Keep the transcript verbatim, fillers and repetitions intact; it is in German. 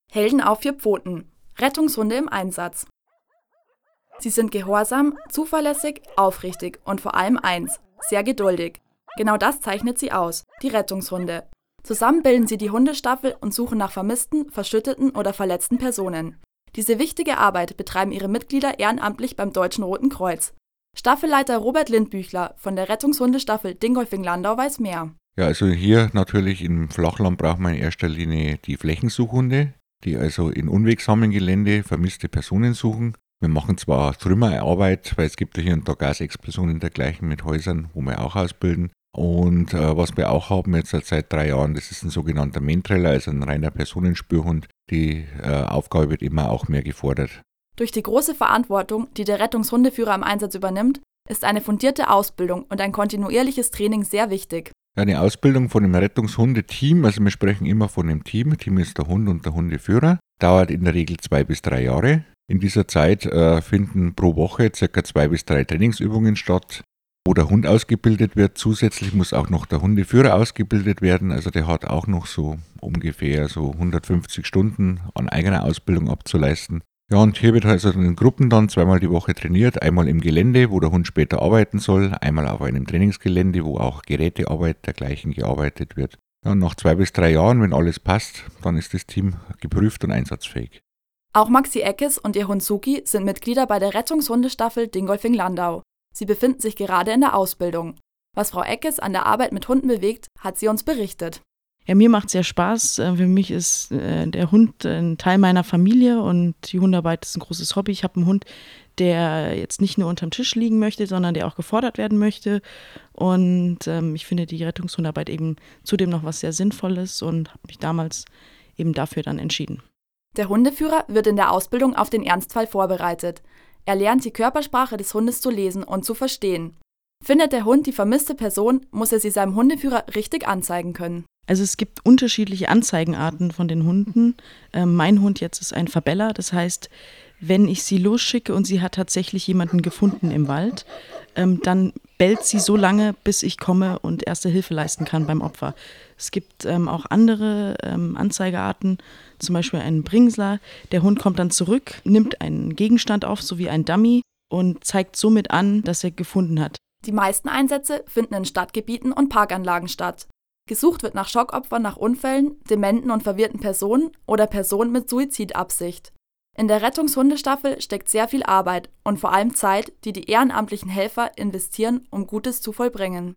Helden auf vier Pfoten. Rettungshunde im Einsatz. Sie sind gehorsam, zuverlässig, aufrichtig und vor allem eins: sehr geduldig. Genau das zeichnet sie aus, die Rettungshunde. Zusammen bilden sie die Hundestaffel und suchen nach vermissten, verschütteten oder verletzten Personen. Diese wichtige Arbeit betreiben ihre Mitglieder ehrenamtlich beim Deutschen Roten Kreuz. Staffelleiter Robert Lindbüchler von der Rettungshundestaffel Dingolfing-Landau weiß mehr. Ja, also hier natürlich im Flachland braucht man in erster Linie die Flächensuchhunde, die also in unwegsamen Gelände vermisste Personen suchen. Wir machen zwar Trümmerarbeit, weil es gibt ja hier und da Gasexplosionen und dergleichen mit Häusern, wo wir auch ausbilden. Und äh, was wir auch haben jetzt seit drei Jahren, das ist ein sogenannter Mentreller, also ein reiner Personenspürhund. Die äh, Aufgabe wird immer auch mehr gefordert. Durch die große Verantwortung, die der Rettungshundeführer im Einsatz übernimmt, ist eine fundierte Ausbildung und ein kontinuierliches Training sehr wichtig. Eine Ausbildung von einem Rettungshundeteam, also wir sprechen immer von einem Team, Team ist der Hund und der Hundeführer, dauert in der Regel zwei bis drei Jahre. In dieser Zeit äh, finden pro Woche ca. zwei bis drei Trainingsübungen statt, wo der Hund ausgebildet wird. Zusätzlich muss auch noch der Hundeführer ausgebildet werden, also der hat auch noch so ungefähr so hundertfünfzig Stunden an eigener Ausbildung abzuleisten. Ja, und hier wird also in Gruppen dann zweimal die Woche trainiert, einmal im Gelände, wo der Hund später arbeiten soll, einmal auf einem Trainingsgelände, wo auch Gerätearbeit dergleichen gearbeitet wird. Ja, und nach zwei bis drei Jahren, wenn alles passt, dann ist das Team geprüft und einsatzfähig. Auch Maxi Eckes und ihr Hund Suki sind Mitglieder bei der Rettungshundestaffel Dingolfing-Landau. Sie befinden sich gerade in der Ausbildung. Was Frau Eckes an der Arbeit mit Hunden bewegt, hat sie uns berichtet. Ja, mir macht es sehr Spaß. Für mich ist äh, der Hund ein Teil meiner Familie und die Hundearbeit ist ein großes Hobby. Ich habe einen Hund, der jetzt nicht nur unterm Tisch liegen möchte, sondern der auch gefordert werden möchte. Und ähm, ich finde die Rettungshundarbeit eben zudem noch was sehr Sinnvolles und habe mich damals eben dafür dann entschieden. Der Hundeführer wird in der Ausbildung auf den Ernstfall vorbereitet. Er lernt, die Körpersprache des Hundes zu lesen und zu verstehen. Findet der Hund die vermisste Person, muss er sie seinem Hundeführer richtig anzeigen können. Also es gibt unterschiedliche Anzeigenarten von den Hunden. Ähm, mein Hund jetzt ist ein Verbeller, das heißt, wenn ich sie losschicke und sie hat tatsächlich jemanden gefunden im Wald, ähm, dann bellt sie so lange, bis ich komme und erste Hilfe leisten kann beim Opfer. Es gibt ähm, auch andere ähm, Anzeigearten, zum Beispiel einen Bringsler. Der Hund kommt dann zurück, nimmt einen Gegenstand auf, so wie ein Dummy, und zeigt somit an, dass er gefunden hat. Die meisten Einsätze finden in Stadtgebieten und Parkanlagen statt. Gesucht wird nach Schockopfern nach Unfällen, dementen und verwirrten Personen oder Personen mit Suizidabsicht. In der Rettungshundestaffel steckt sehr viel Arbeit und vor allem Zeit, die die ehrenamtlichen Helfer investieren, um Gutes zu vollbringen.